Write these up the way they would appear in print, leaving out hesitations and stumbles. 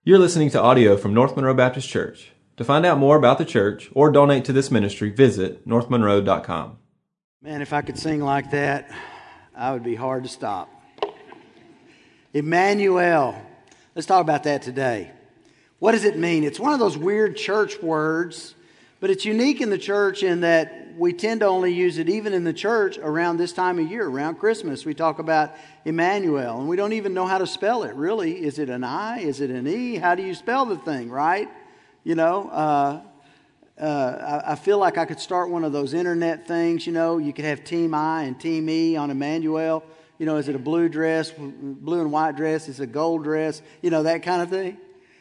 You're listening to audio from North Monroe Baptist Church. To find out more about the church or donate to this ministry, visit northmonroe.com. Man, if I could sing like that, I would be hard to stop. Emmanuel. Let's talk about that today. What does it mean? It's one of those weird church words, but it's unique in the church in that we tend to only use it even in the church around this time of year, around Christmas. We talk about Emmanuel, and we don't even know how to spell it, really. Is it an I? Is it an E? How do you spell the thing, right? You know, I feel like I could start one of those internet things, you know. You could have Team I and Team E on Emmanuel. You know, is it a blue dress, blue and white dress? Is it a gold dress? You know, that kind of thing.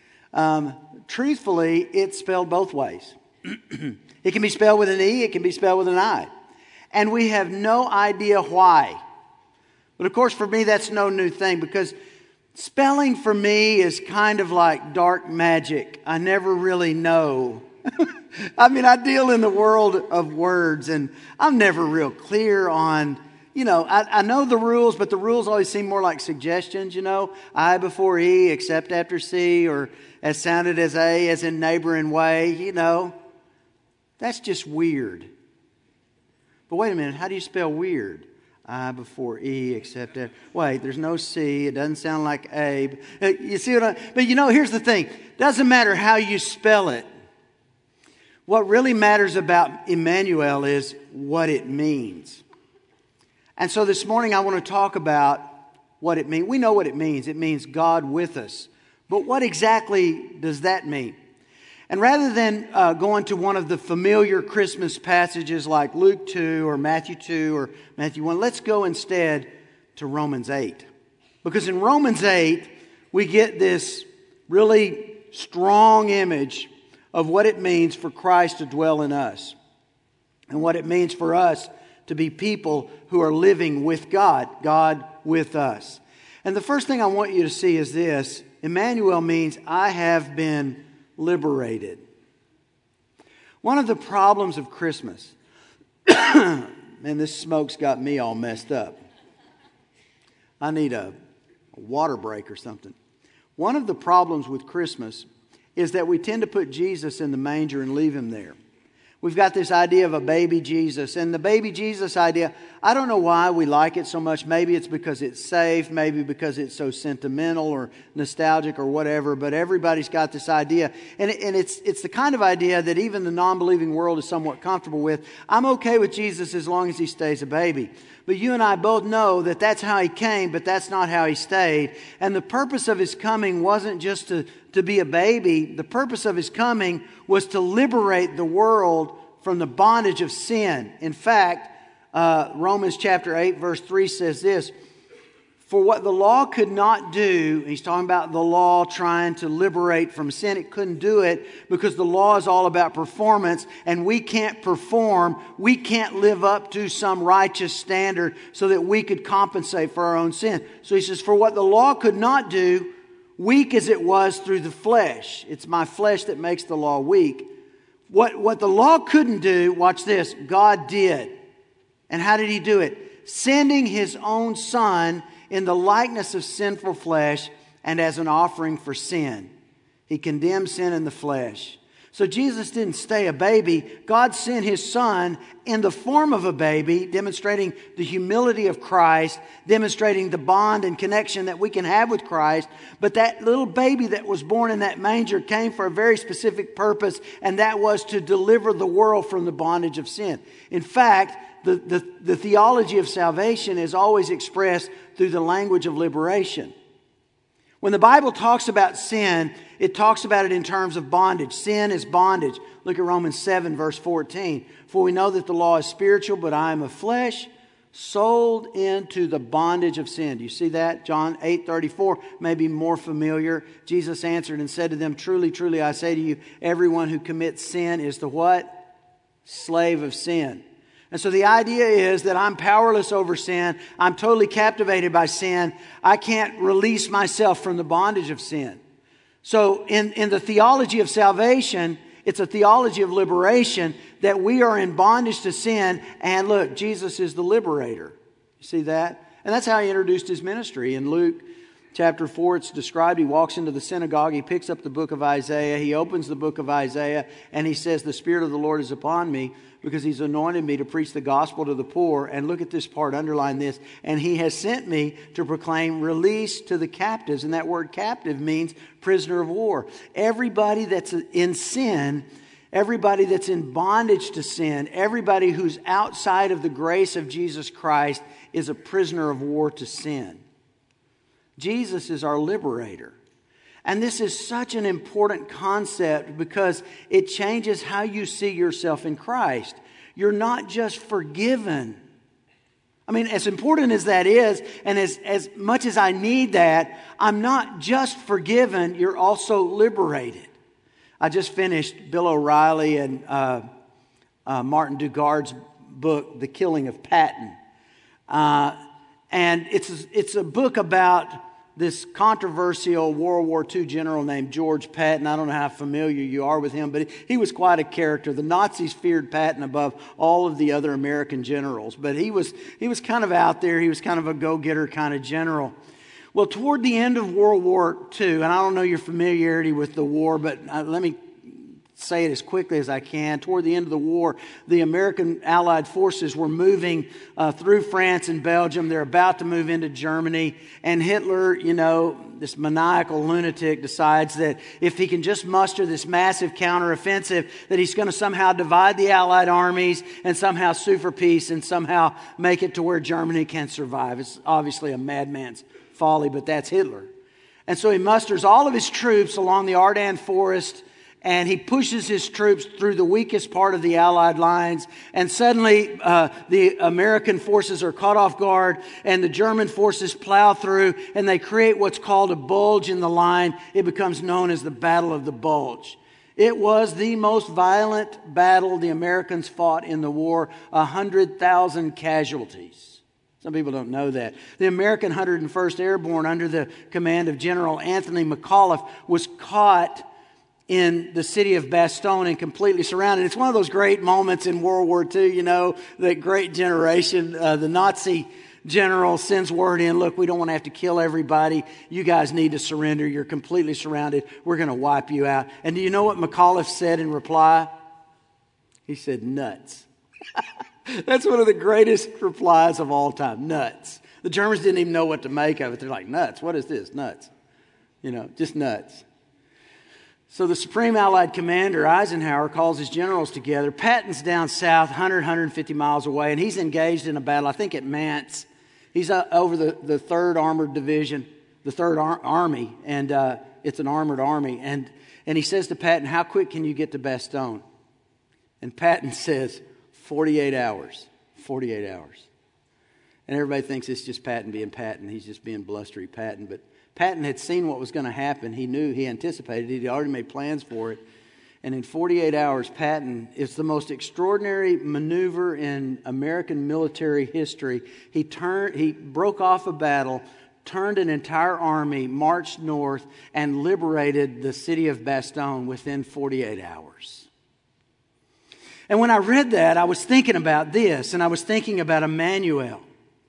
Truthfully, it's spelled both ways. It can be spelled with an E, it can be spelled with an I. And we have no idea why. But of course, for me, that's no new thing, because spelling for me is kind of like dark magic. I never really know. I mean, I deal in the world of words, and I'm never real clear on, you know, I know the rules, but the rules always seem more like suggestions, you know. I before E, except after C, or as sounded as A, as in neighbor and way, you know. That's just weird. But wait a minute, how do you spell weird? I before E, except after. Wait, there's no C. It doesn't sound like A. You see what I... But you know, here's the thing. Doesn't matter how you spell it. What really matters about Emmanuel is what it means. And so this morning I want to talk about what it means. We know what it means. It means God with us. But what exactly does that mean? And rather than going to one of the familiar Christmas passages like Luke 2 or Matthew 2 or Matthew 1, let's go instead to Romans 8. Because in Romans 8, we get this really strong image of what it means for Christ to dwell in us. And what it means for us to be people who are living with God, God with us. And the first thing I want you to see is this. Emmanuel means I have been liberated. One of the problems of Christmas, man, this smoke's got me all messed up. I need a water break or something. One of the problems with Christmas is that we tend to put Jesus in the manger and leave him there. We've got this idea of a baby Jesus. And the baby Jesus idea, I don't know why we like it so much. Maybe it's because it's safe. Maybe because it's so sentimental or nostalgic or whatever. But everybody's got this idea. And it's the kind of idea that even the non-believing world is somewhat comfortable with. I'm okay with Jesus as long as he stays a baby. But you and I both know that that's how he came, but that's not how he stayed. And the purpose of his coming wasn't just to be a baby. The purpose of his coming was to liberate the world from the bondage of sin. In fact, Romans chapter 8 verse 3 says this, for what the law could not do, he's talking about the law trying to liberate from sin. It couldn't do it because the law is all about performance, and we can't perform. We can't live up to some righteous standard so that we could compensate for our own sin. So he says, for what the law could not do, weak as it was through the flesh. It's my flesh that makes the law weak. What the law couldn't do, watch this, God did. And how did he do it? Sending his own son in the likeness of sinful flesh and as an offering for sin. He condemned sin in the flesh. So Jesus didn't stay a baby. God sent his son in the form of a baby, demonstrating the humility of Christ, demonstrating the bond and connection that we can have with Christ. But that little baby that was born in that manger came for a very specific purpose, and that was to deliver the world from the bondage of sin. In fact, the theology of salvation is always expressed through the language of liberation. When the Bible talks about sin, it talks about it in terms of bondage. Sin is bondage. Look at Romans 7 verse 14. For we know that the law is spiritual, but I am of flesh, sold into the bondage of sin. Do you see that? John 8:34 may be more familiar. Jesus answered and said to them, truly, truly, I say to you, everyone who commits sin is the what? Slave of sin. And so the idea is that I'm powerless over sin. I'm totally captivated by sin. I can't release myself from the bondage of sin. So in the theology of salvation, it's a theology of liberation that we are in bondage to sin. And look, Jesus is the liberator. You see that? And that's how he introduced his ministry. In Luke chapter 4, it's described, he walks into the synagogue, he picks up the book of Isaiah, he opens the book of Isaiah, and he says, the Spirit of the Lord is upon me, because he's anointed me to preach the gospel to the poor. And look at this part, underline this. And he has sent me to proclaim release to the captives. And that word captive means prisoner of war. Everybody that's in sin, everybody that's in bondage to sin, everybody who's outside of the grace of Jesus Christ is a prisoner of war to sin. Jesus is our liberator. And this is such an important concept because it changes how you see yourself in Christ. You're not just forgiven. I mean, as important as that is, and as much as I need that, I'm not just forgiven, you're also liberated. I just finished Bill O'Reilly and Martin Dugard's book, The Killing of Patton. And it's a book about this controversial World War II general named George Patton. I don't know how familiar you are with him, but he was quite a character. The Nazis feared Patton above all of the other American generals, but he was kind of out there. He was kind of a go-getter kind of general. Well, toward the end of World War II, and I don't know your familiarity with the war, but let me say it as quickly as I can. Toward the end of the war, the American Allied forces were moving through France and Belgium. They're about to move into Germany. And Hitler, this maniacal lunatic, decides that if he can just muster this massive counteroffensive, that he's going to somehow divide the Allied armies and somehow sue for peace and somehow make it to where Germany can survive. It's obviously a madman's folly, but that's Hitler. And so he musters all of his troops along the Ardennes forest, and he pushes his troops through the weakest part of the Allied lines. And suddenly the American forces are caught off guard, and the German forces plow through, and they create what's called a bulge in the line. It becomes known as the Battle of the Bulge. It was the most violent battle the Americans fought in the war, 100,000 casualties. Some people don't know that. The American 101st Airborne, under the command of General Anthony McAuliffe, was caught in the city of Bastogne and completely surrounded. It's one of those great moments in World War II, that great generation. The Nazi general sends word in, look, we don't want to have to kill everybody. You guys need to surrender. You're completely surrounded. We're going to wipe you out. And do you know what McAuliffe said in reply? He said, nuts. That's one of the greatest replies of all time, nuts. The Germans didn't even know what to make of it. They're like, nuts, what is this? Nuts. Just nuts. So the Supreme Allied Commander, Eisenhower, calls his generals together. Patton's down south, 150 miles away, and he's engaged in a battle, I think at Mance. He's over the 3rd Armored Division, the 3rd Army, and it's an armored army. And he says to Patton, how quick can you get to Bastogne? And Patton says, 48 hours. 48 hours. And everybody thinks it's just Patton being Patton. He's just being blustery Patton, but Patton had seen what was going to happen. He knew, he anticipated it. He'd already made plans for it. And in 48 hours, Patton, it's the most extraordinary maneuver in American military history. He broke off a battle, turned an entire army, marched north, and liberated the city of Bastogne within 48 hours. And when I read that, I was thinking about this, and I was thinking about Emmanuel.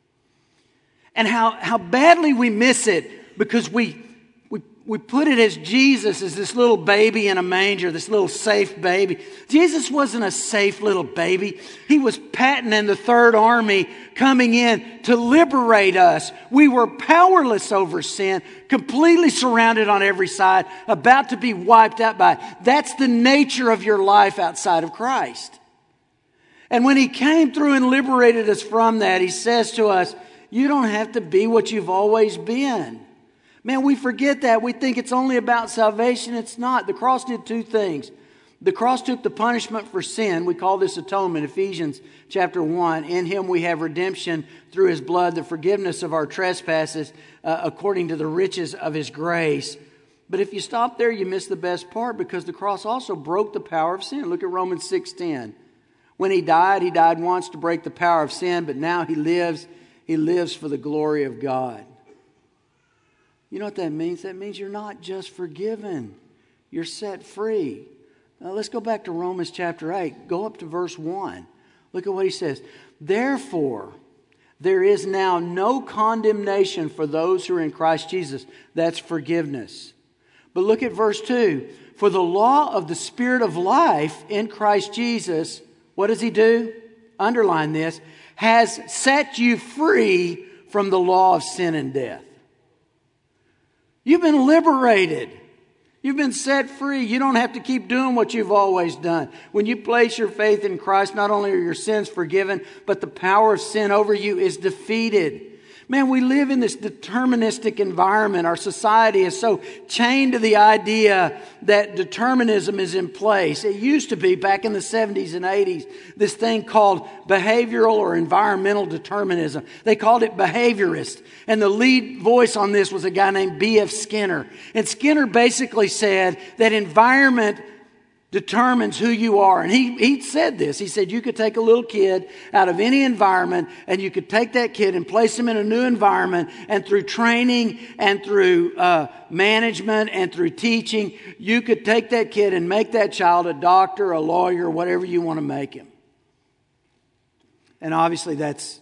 And how badly we miss it, because we put it as Jesus as this little baby in a manger, this little safe baby. Jesus wasn't a safe little baby. He was Patton and the 3rd Army coming in to liberate us. We were powerless over sin, completely surrounded on every side, about to be wiped out by it. That's the nature of your life outside of Christ. And when He came through and liberated us from that, He says to us, you don't have to be what you've always been. Man, we forget that. We think it's only about salvation. It's not. The cross did 2 things. The cross took the punishment for sin. We call this atonement, Ephesians chapter 1. In Him we have redemption through His blood, the forgiveness of our trespasses, according to the riches of His grace. But if you stop there, you miss the best part, because the cross also broke the power of sin. Look at Romans 6:10. When He died once to break the power of sin, but now He lives for the glory of God. You know what that means? That means you're not just forgiven. You're set free. Now let's go back to Romans chapter 8. Go up to verse 1. Look at what he says. Therefore, There is now no condemnation for those who are in Christ Jesus. That's forgiveness. But look at verse 2. For the law of the Spirit of life in Christ Jesus, what does he do? Underline this. Has set you free from the law of sin and death. You've been liberated. You've been set free. You don't have to keep doing what you've always done. When you place your faith in Christ, not only are your sins forgiven, but the power of sin over you is defeated. Man, we live in this deterministic environment. Our society is so chained to the idea that determinism is in place. It used to be, back in the 70s and 80s, this thing called behavioral or environmental determinism. They called it behaviorist. And the lead voice on this was a guy named B.F. Skinner. And Skinner basically said that environment determines who you are. And he said this. He said you could take a little kid out of any environment and you could take that kid and place him in a new environment, and through training and through management and through teaching, you could take that kid and make that child a doctor, a lawyer, whatever you want to make him. And obviously that's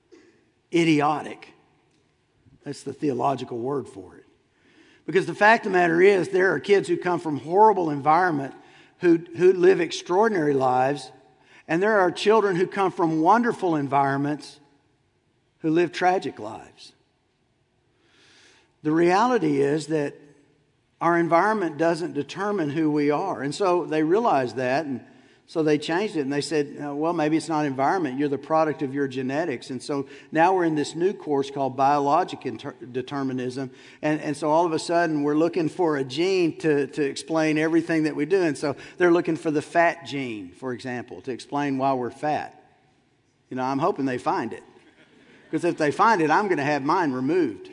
idiotic. That's the theological word for it. Because the fact of the matter is, there are kids who come from horrible environment who live extraordinary lives, and there are children who come from wonderful environments who live tragic lives. The reality is that our environment doesn't determine who we are. And so they realized that, and so they changed it, and they said, well, maybe it's not environment. You're the product of your genetics. And so now we're in this new course called biologic determinism. And so all of a sudden we're looking for a gene to explain everything that we do. And so they're looking for the fat gene, for example, to explain why we're fat. You know, I'm hoping they find it. Because if they find it, I'm going to have mine removed.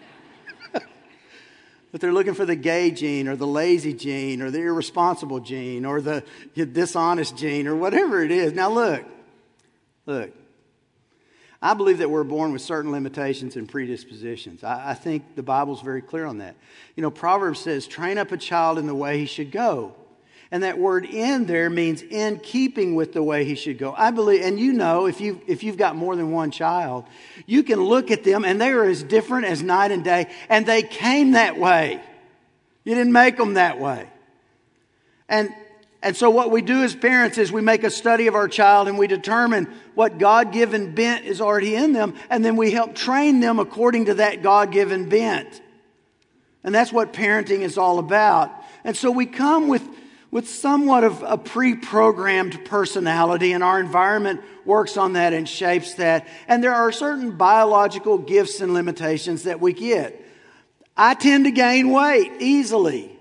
But they're looking for the gay gene or the lazy gene or the irresponsible gene or the dishonest gene or whatever it is. Now look. I believe that we're born with certain limitations and predispositions. I think the Bible's very clear on that. You know, Proverbs says, train up a child in the way he should go. And that word "in" there means in keeping with the way he should go. I believe, and you know, if you've got more than one child, you can look at them and they are as different as night and day, and they came that way. You didn't make them that way. And so what we do as parents is we make a study of our child and we determine what God-given bent is already in them, and then we help train them according to that God-given bent. And that's what parenting is all about. And so we come with somewhat of a pre-programmed personality, and our environment works on that and shapes that. And there are certain biological gifts and limitations that we get. I tend to gain weight easily.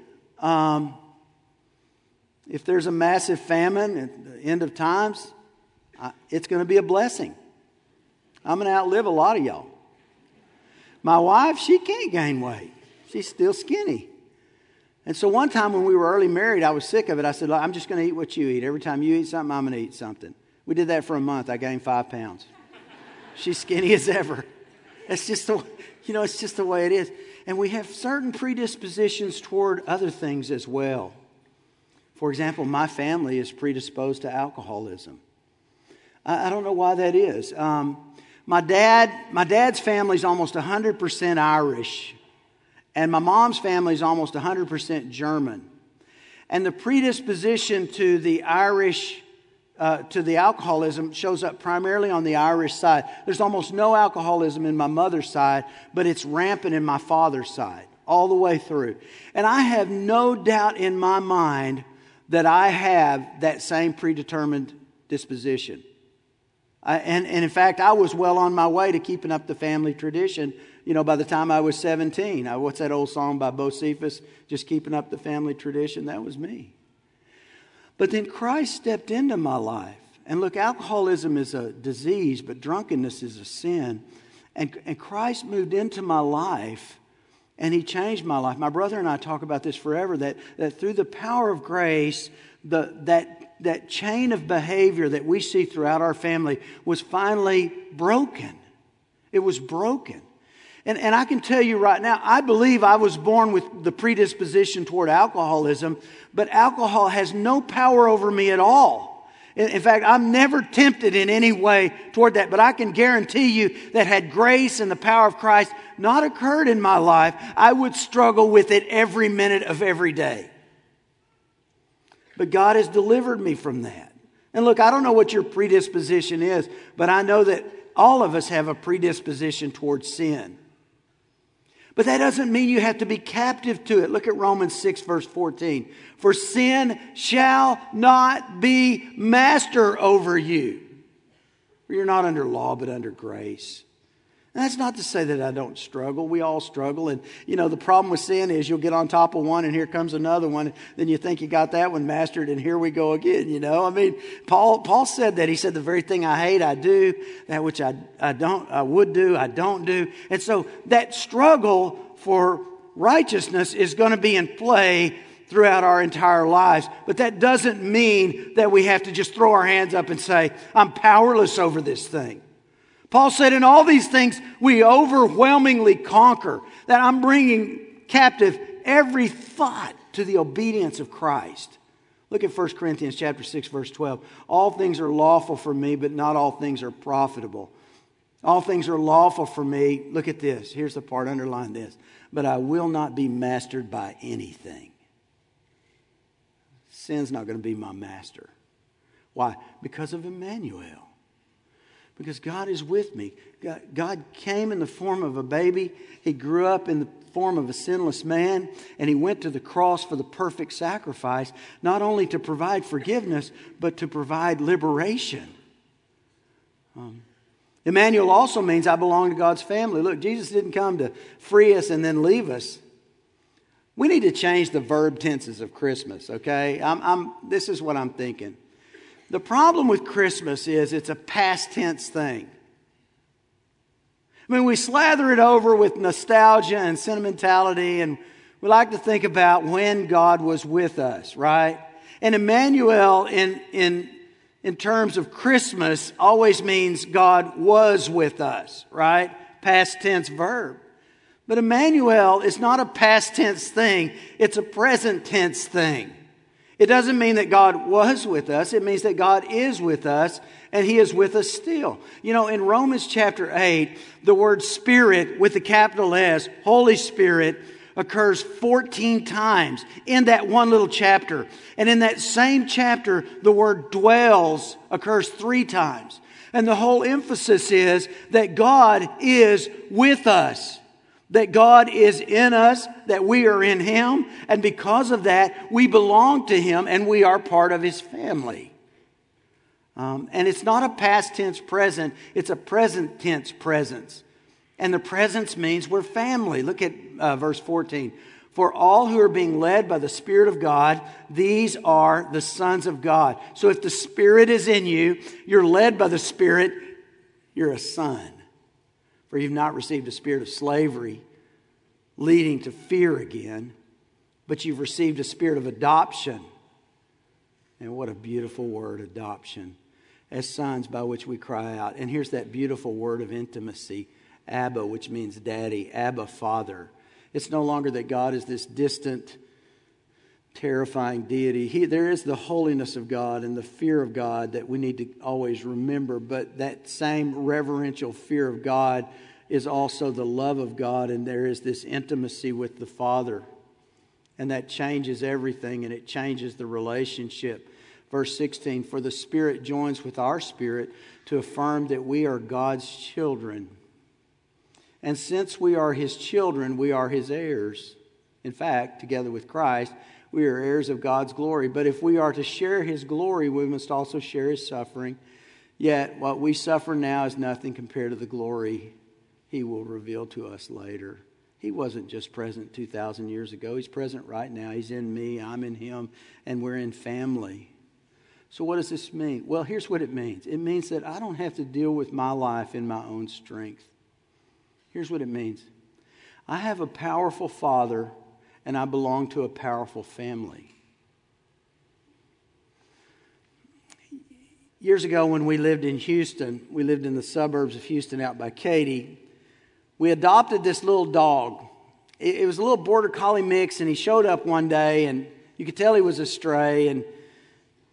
If there's a massive famine at the end of times, it's going to be a blessing. I'm going to outlive a lot of y'all. My wife, she can't gain weight. She's still skinny. And so one time when we were early married, I was sick of it. I said, I'm just going to eat what you eat. Every time you eat something, I'm going to eat something. We did that for a month. I gained 5 pounds. She's skinny as ever. It's just the way it is. And we have certain predispositions toward other things as well. For example, my family is predisposed to alcoholism. I don't know why that is. My dad's family is almost 100% Irish. And my mom's family is almost 100% German. And the predisposition to the Irish, to the alcoholism shows up primarily on the Irish side. There's almost no alcoholism in my mother's side, but it's rampant in my father's side, all the way through. And I have no doubt in my mind that I have that same predetermined disposition. And in fact, I was well on my way to keeping up the family tradition, by the time I was 17. What's that old song by Bocephus? Just keeping up the family tradition. That was me. But then Christ stepped into my life. And look, alcoholism is a disease, but drunkenness is a sin. And Christ moved into my life, and He changed my life. My brother and I talk about this forever, that through the power of grace, that chain of behavior that we see throughout our family was finally broken. It was broken. And I can tell you right now, I believe I was born with the predisposition toward alcoholism, but alcohol has no power over me at all. In fact, I'm never tempted in any way toward that. But I can guarantee you that had grace and the power of Christ not occurred in my life, I would struggle with it every minute of every day. But God has delivered me from that. And look, I don't know what your predisposition is, but I know that all of us have a predisposition towards sin. But that doesn't mean you have to be captive to it. Look at Romans 6 verse 14. For sin shall not be master over you. For you're not under law, but under grace. And that's not to say that I don't struggle. We all struggle. And, the problem with sin is you'll get on top of one and here comes another one. Then you think you got that one mastered and here we go again, Paul said that. He said, the very thing I hate, I do. That which I would do, I don't do. And so that struggle for righteousness is going to be in play throughout our entire lives. But that doesn't mean that we have to just throw our hands up and say, I'm powerless over this thing. Paul said, in all these things, we overwhelmingly conquer. That I'm bringing captive every thought to the obedience of Christ. Look at 1 Corinthians chapter 6, verse 12. All things are lawful for me, but not all things are profitable. All things are lawful for me. Look at this. Here's the part, underline this. But I will not be mastered by anything. Sin's not going to be my master. Why? Because of Emmanuel. Because God is with me. God came in the form of a baby. He grew up in the form of a sinless man. And He went to the cross for the perfect sacrifice. Not only to provide forgiveness, but to provide liberation. Emmanuel also means I belong to God's family. Look, Jesus didn't come to free us and then leave us. We need to change the verb tenses of Christmas, okay? This is what I'm thinking. The problem with Christmas is it's a past tense thing. We slather it over with nostalgia and sentimentality, and we like to think about when God was with us, right? And Emmanuel in terms of Christmas always means God was with us, right? Past tense verb. But Emmanuel is not a past tense thing. It's a present tense thing. It doesn't mean that God was with us. It means that God is with us, and He is with us still. In Romans chapter 8, the word Spirit with the capital S, Holy Spirit, occurs 14 times in that one little chapter. And in that same chapter, the word dwells occurs 3 times. And the whole emphasis is that God is with us. That God is in us, that we are in Him, and because of that, we belong to Him and we are part of His family. And it's not a past tense present, it's a present tense presence. And the presence means we're family. Look at verse 14. For all who are being led by the Spirit of God, these are the sons of God. So if the Spirit is in you, you're led by the Spirit, you're a son. For you've not received a spirit of slavery, leading to fear again, but you've received a spirit of adoption. And what a beautiful word, adoption. As sons by which we cry out. And here's that beautiful word of intimacy, Abba, which means daddy, Abba, Father. It's no longer that God is this distant, terrifying deity. There is the holiness of God and the fear of God that we need to always remember. But that same reverential fear of God is also the love of God. And there is this intimacy with the Father. And that changes everything, and it changes the relationship. Verse 16, for the Spirit joins with our spirit to affirm that we are God's children. And since we are His children, we are His heirs. In fact, together with Christ, we are heirs of God's glory. But if we are to share His glory, we must also share His suffering. Yet what we suffer now is nothing compared to the glory He will reveal to us later. He wasn't just present 2,000 years ago. He's present right now. He's in me, I'm in Him, and we're in family. So what does this mean? Well, here's what it means. It means that I don't have to deal with my life in my own strength. Here's what it means. I have a powerful Father, and I belong to a powerful family. Years ago when we lived in Houston, we lived in the suburbs of Houston out by Katy, we adopted this little dog. It was a little border collie mix, and he showed up one day, and you could tell he was a stray, and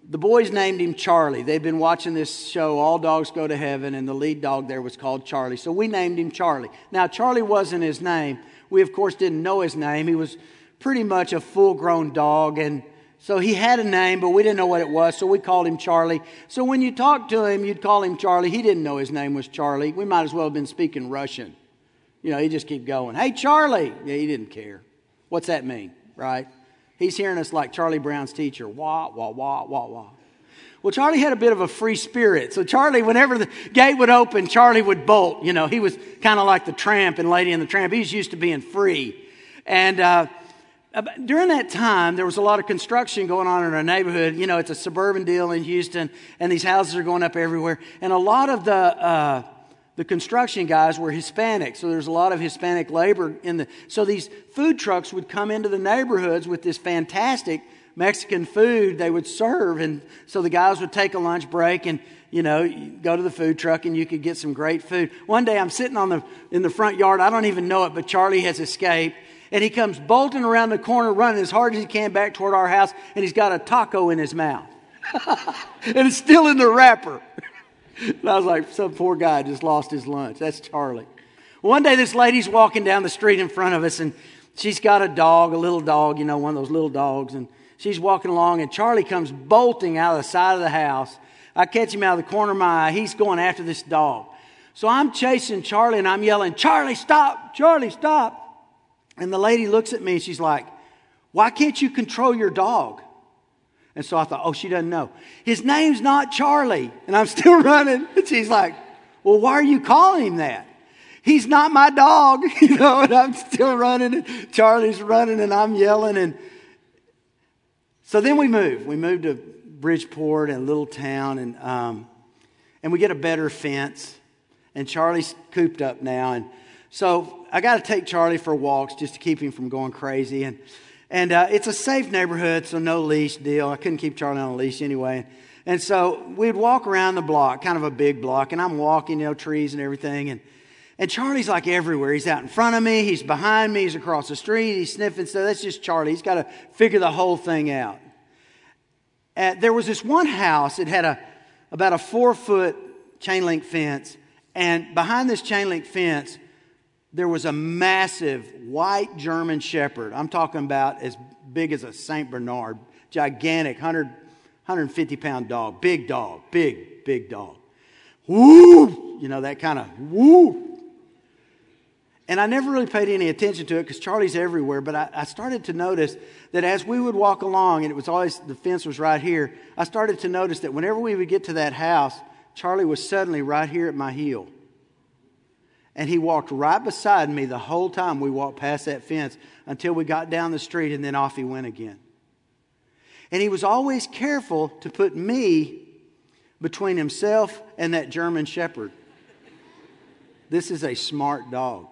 the boys named him Charlie. They'd been watching this show, All Dogs Go to Heaven, and the lead dog there was called Charlie. So we named him Charlie. Now, Charlie wasn't his name. We, of course, didn't know his name. He was pretty much a full-grown dog, and so he had a name, but we didn't know what it was, so we called him Charlie. So when you talked to him, you'd call him Charlie. He didn't know his name was Charlie. We might as well have been speaking Russian. You know, he'd just keep going, "Hey, Charlie!" Yeah, he didn't care. What's that mean, right? He's hearing us like Charlie Brown's teacher. Wah, wah, wah, wah, wah. Well, Charlie had a bit of a free spirit. So Charlie, whenever the gate would open, Charlie would bolt. You know, he was kind of like the tramp in Lady and the Tramp. He was used to being free. And during that time, there was a lot of construction going on in our neighborhood. You know, it's a suburban deal in Houston, and these houses are going up everywhere. And a lot of the construction guys were Hispanic, so there's a lot of Hispanic labor so these food trucks would come into the neighborhoods with this fantastic Mexican food they would serve, and so the guys would take a lunch break and, you know, go to the food truck and you could get some great food. One day I'm sitting in the front yard, I don't even know it, but Charlie has escaped, and he comes bolting around the corner, running as hard as he can back toward our house, and he's got a taco in his mouth. And it's still in the wrapper. And I was like, some poor guy just lost his lunch. That's Charlie. One day this lady's walking down the street in front of us, and she's got a dog, a little dog, you know, one of those little dogs. And she's walking along, and Charlie comes bolting out of the side of the house. I catch him out of the corner of my eye. He's going after this dog. So I'm chasing Charlie, and I'm yelling, "Charlie, stop! Charlie, stop!" And the lady looks at me, and she's like, "Why can't you control your dog?" And so I thought, oh, she doesn't know. "His name's not Charlie." And I'm still running. And she's like, "Well, why are you calling him that?" "He's not my dog." You know, and I'm still running. And Charlie's running and I'm yelling. And so then we moved. We moved to Bridgeport, a little town. And we get a better fence. And Charlie's cooped up now. And so I got to take Charlie for walks just to keep him from going crazy. And it's a safe neighborhood, so no leash deal. I couldn't keep Charlie on a leash anyway. And so we'd walk around the block, kind of a big block, and I'm walking, you know, trees and everything. And Charlie's like everywhere. He's out in front of me. He's behind me. He's across the street. He's sniffing stuff. That's just Charlie. He's got to figure the whole thing out. There was this one house. It had about a 4-foot chain link fence. And behind this chain link fence, there was a massive white German Shepherd. I'm talking about as big as a St. Bernard. Gigantic, 150-pound dog. Big dog. Big dog. Woo! You know, that kind of woo. And I never really paid any attention to it because Charlie's everywhere. But I started to notice that as we would walk along, and it was always, the fence was right here, I started to notice that whenever we would get to that house, Charlie was suddenly right here at my heel. And he walked right beside me the whole time we walked past that fence until we got down the street, and then off he went again. And he was always careful to put me between himself and that German Shepherd. This is a smart dog.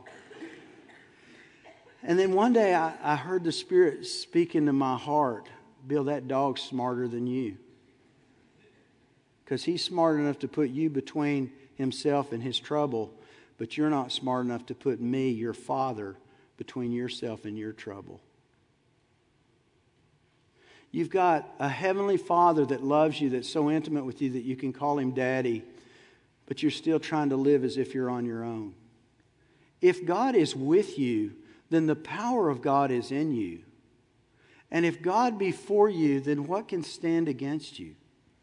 And then one day I heard the Spirit speak into my heart, "Bill, that dog's smarter than you. Because he's smart enough to put you between himself and his trouble. But you're not smart enough to put me, your father, between yourself and your trouble." You've got a heavenly Father that loves you, that's so intimate with you that you can call him Daddy, but you're still trying to live as if you're on your own. If God is with you, then the power of God is in you. And if God be for you, then what can stand against you?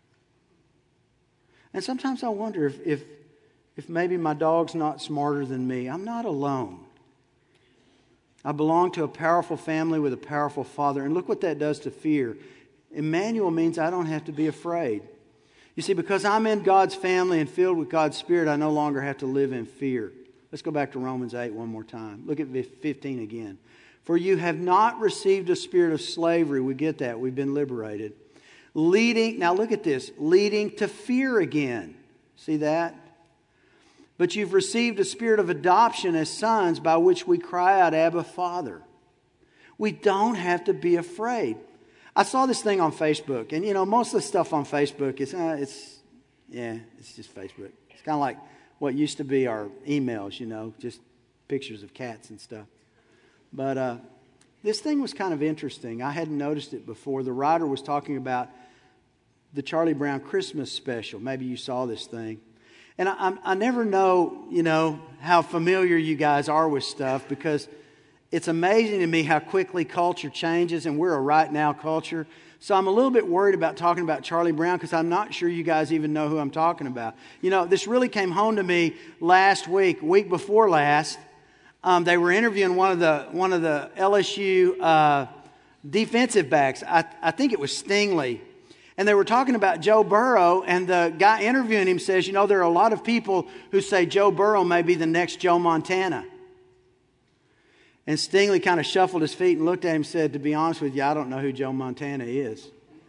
And sometimes I wonder if maybe my dog's not smarter than me. I'm not alone. I belong to a powerful family with a powerful Father. And look what that does to fear. Emmanuel means I don't have to be afraid. You see, because I'm in God's family and filled with God's Spirit, I no longer have to live in fear. Let's go back to Romans 8 one more time. Look at 15 again. "For you have not received a spirit of slavery." We get that. We've been liberated. Now look at this. "Leading to fear again." See that? "But you've received a spirit of adoption as sons, by which we cry out, Abba, Father." We don't have to be afraid. I saw this thing on Facebook, and you know, most of the stuff on Facebook is, it's just Facebook. It's kind of like what used to be our emails, you know, just pictures of cats and stuff. But this thing was kind of interesting. I hadn't noticed it before. The writer was talking about the Charlie Brown Christmas special. Maybe you saw this thing. And I never know, how familiar you guys are with stuff, because it's amazing to me how quickly culture changes, and we're a right now culture. So I'm a little bit worried about talking about Charlie Brown, because I'm not sure you guys even know who I'm talking about. This really came home to me last week before last. They were interviewing one of the LSU defensive backs. I think it was Stingley. And they were talking about Joe Burrow, and the guy interviewing him says, there are a lot of people who say Joe Burrow may be the next Joe Montana. And Stingley kind of shuffled his feet and looked at him and said, to be honest with you, I don't know who Joe Montana is.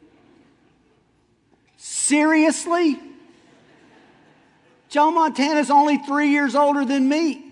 Seriously? Joe Montana's only 3 years older than me.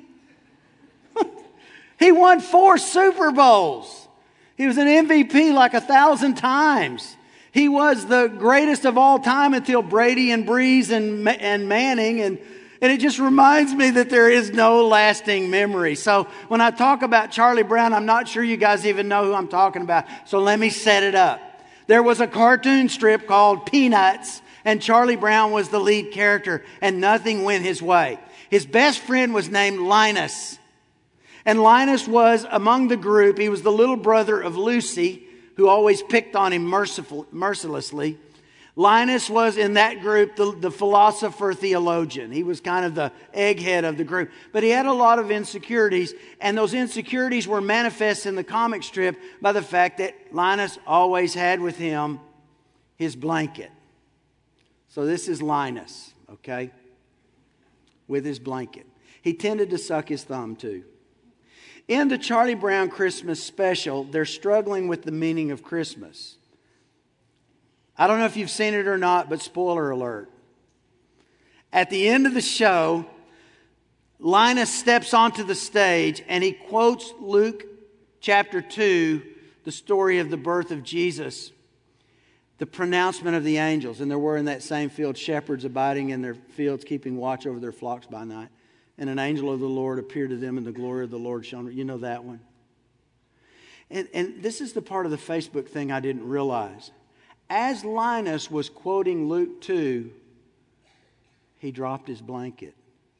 He won 4 Super Bowls. He was an MVP like 1,000 times. He was the greatest of all time until Brady and Breeze and Manning. And it just reminds me that there is no lasting memory. So when I talk about Charlie Brown, I'm not sure you guys even know who I'm talking about. So let me set it up. There was a cartoon strip called Peanuts, and Charlie Brown was the lead character, and nothing went his way. His best friend was named Linus. And Linus was among the group. He was the little brother of Lucy, who always picked on him mercilessly. Linus was in that group the philosopher theologian. He was kind of the egghead of the group. But he had a lot of insecurities, and those insecurities were manifest in the comic strip by the fact that Linus always had with him his blanket. So this is Linus, okay, with his blanket. He tended to suck his thumb too. In the Charlie Brown Christmas special, they're struggling with the meaning of Christmas. I don't know if you've seen it or not, but spoiler alert. At the end of the show, Linus steps onto the stage and he quotes Luke chapter 2, the story of the birth of Jesus, the pronouncement of the angels. And there were in that same field shepherds abiding in their fields, keeping watch over their flocks by night. And an angel of the Lord appeared to them, and the glory of the Lord shone. You know that one? And this is the part of the Facebook thing I didn't realize. As Linus was quoting Luke 2, he dropped his blanket.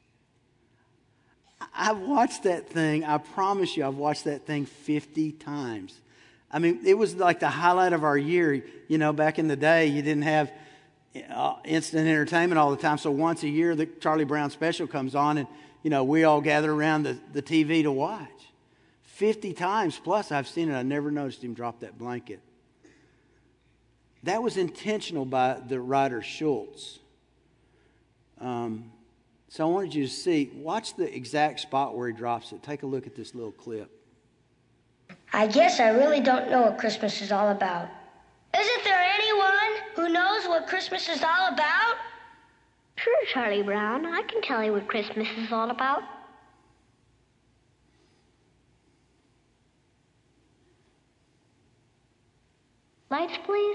I've watched that thing. I promise you, I've watched that thing 50 times. I mean, it was like the highlight of our year. Back in the day, you didn't have instant entertainment all the time. So once a year, the Charlie Brown special comes on, and we all gather around the TV to watch. 50 times plus I've seen it. I never noticed him drop that blanket. That was intentional by the writer Schultz. So I wanted you to watch the exact spot where he drops it. Take a look at this little clip. I guess I really don't know what Christmas is all about. Isn't there anyone who knows what Christmas is all about? Sure, Charlie Brown. I can tell you what Christmas is all about. Lights, please.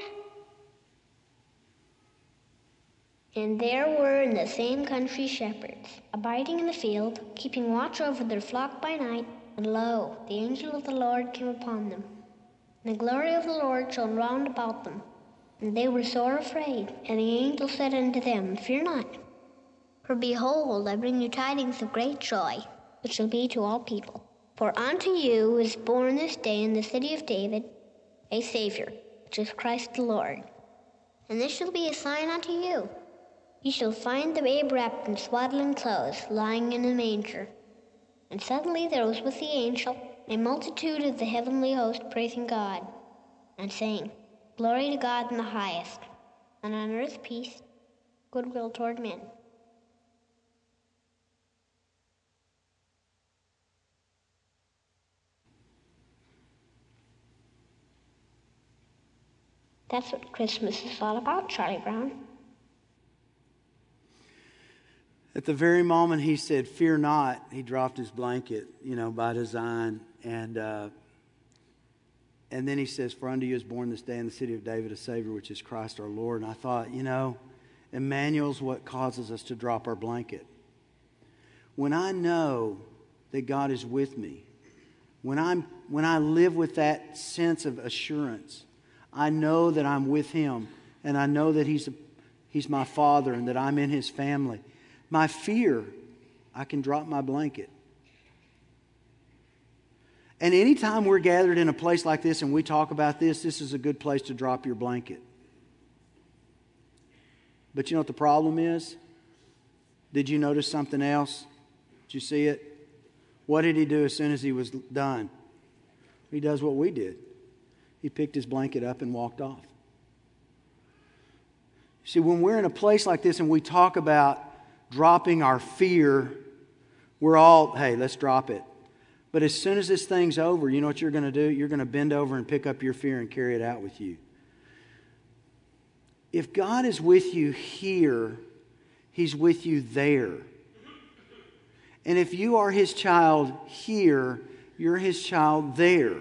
And there were in the same country shepherds, abiding in the field, keeping watch over their flock by night. And lo, the angel of the Lord came upon them. And the glory of the Lord shone round about them. And they were sore afraid. And the angel said unto them, Fear not. For behold, I bring you tidings of great joy, which shall be to all people. For unto you is born this day in the city of David a Savior, which is Christ the Lord. And this shall be a sign unto you. Ye shall find the babe wrapped in swaddling clothes, lying in a manger. And suddenly there was with the angel a multitude of the heavenly host praising God, and saying, Glory to God in the highest, and on earth peace, goodwill toward men. That's what Christmas is all about, Charlie Brown. At the very moment he said, Fear not, he dropped his blanket, by design. And then he says, For unto you is born this day in the city of David a Savior, which is Christ our Lord. And I thought, Emmanuel's what causes us to drop our blanket. When I know that God is with me, when I live with that sense of assurance, I know that I'm with Him, and I know that He's my Father and that I'm in His family, my fear, I can drop my blanket. And anytime we're gathered in a place like this and we talk about this, this is a good place to drop your blanket. But you know what the problem is? Did you notice something else? Did you see it? What did he do as soon as he was done? He does what we did. He picked his blanket up and walked off. See, when we're in a place like this and we talk about dropping our fear, we're all, hey, let's drop it. But as soon as this thing's over, you know what you're going to do? You're going to bend over and pick up your fear and carry it out with you. If God is with you here, He's with you there. And if you are His child here, you're His child there.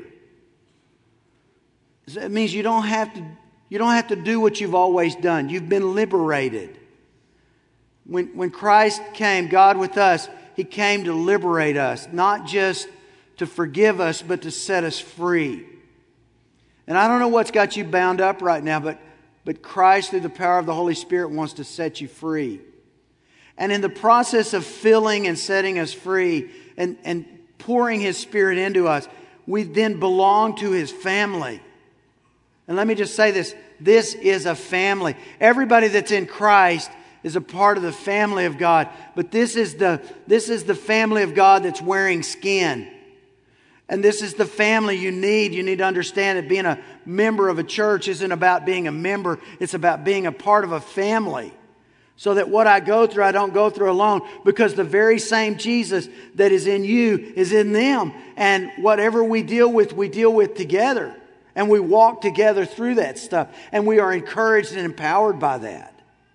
That means you don't have to do what you've always done. You've been liberated. When Christ came, God with us, He came to liberate us, not just to forgive us, but to set us free. And I don't know what's got you bound up right now, but Christ, through the power of the Holy Spirit, wants to set you free. And in the process of filling and setting us free and pouring His Spirit into us, we then belong to His family. And let me just say this. This is a family. Everybody that's in Christ is a part of the family of God. But this is the family of God that's wearing skin. And this is the family you need. You need to understand that being a member of a church isn't about being a member. It's about being a part of a family. So that what I go through, I don't go through alone. Because the very same Jesus that is in you is in them. And whatever we deal with together. And we walk together through that stuff. And we are encouraged and empowered by that.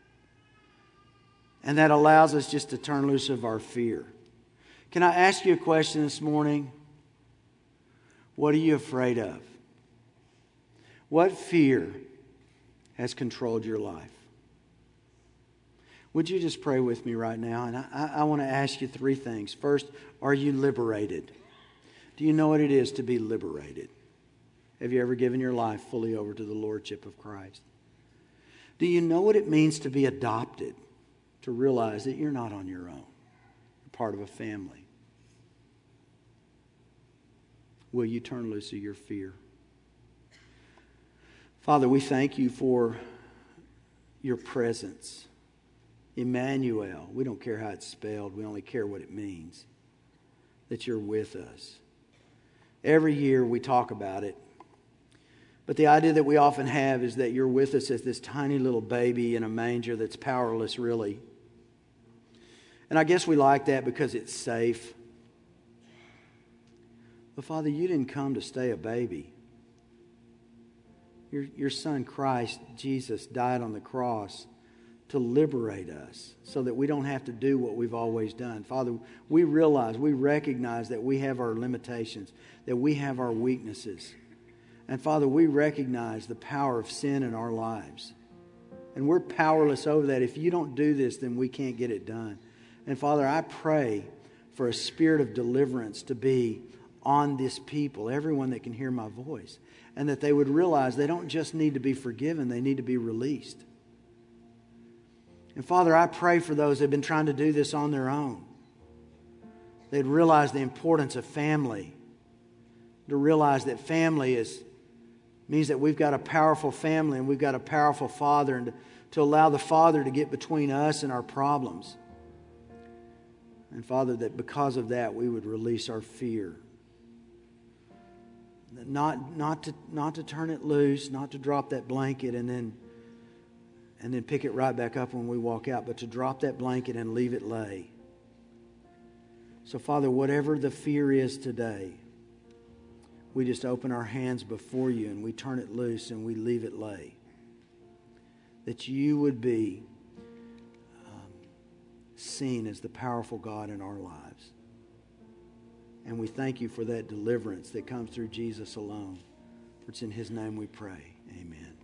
And that allows us just to turn loose of our fear. Can I ask you a question this morning? What are you afraid of? What fear has controlled your life? Would you just pray with me right now? And I want to ask you three things. First, are you liberated? Do you know what it is to be liberated? Have you ever given your life fully over to the Lordship of Christ? Do you know what it means to be adopted? To realize that you're not on your own. You're part of a family. Will you turn loose of your fear? Father, we thank you for your presence. Emmanuel. We don't care how it's spelled. We only care what it means. That you're with us. Every year we talk about it. But the idea that we often have is that you're with us as this tiny little baby in a manger that's powerless, really. And I guess we like that because it's safe. But Father, you didn't come to stay a baby. Your Son Christ, Jesus, died on the cross to liberate us so that we don't have to do what we've always done. Father, we recognize that we have our limitations, that we have our weaknesses. And Father, we recognize the power of sin in our lives. And we're powerless over that. If you don't do this, then we can't get it done. And Father, I pray for a spirit of deliverance to be on this people, everyone that can hear my voice, and that they would realize they don't just need to be forgiven, they need to be released. And Father, I pray for those that have been trying to do this on their own. They'd realize the importance of family, to realize that family means that we've got a powerful family and we've got a powerful Father, and to allow the Father to get between us and our problems. And Father, that because of that we would release our fear. Not to turn it loose, not to drop that blanket and then pick it right back up when we walk out, but to drop that blanket and leave it lay. So Father, whatever the fear is today, we just open our hands before you and we turn it loose and we leave it lay. That you would be seen as the powerful God in our lives. And we thank you for that deliverance that comes through Jesus alone. For it's in His name we pray. Amen.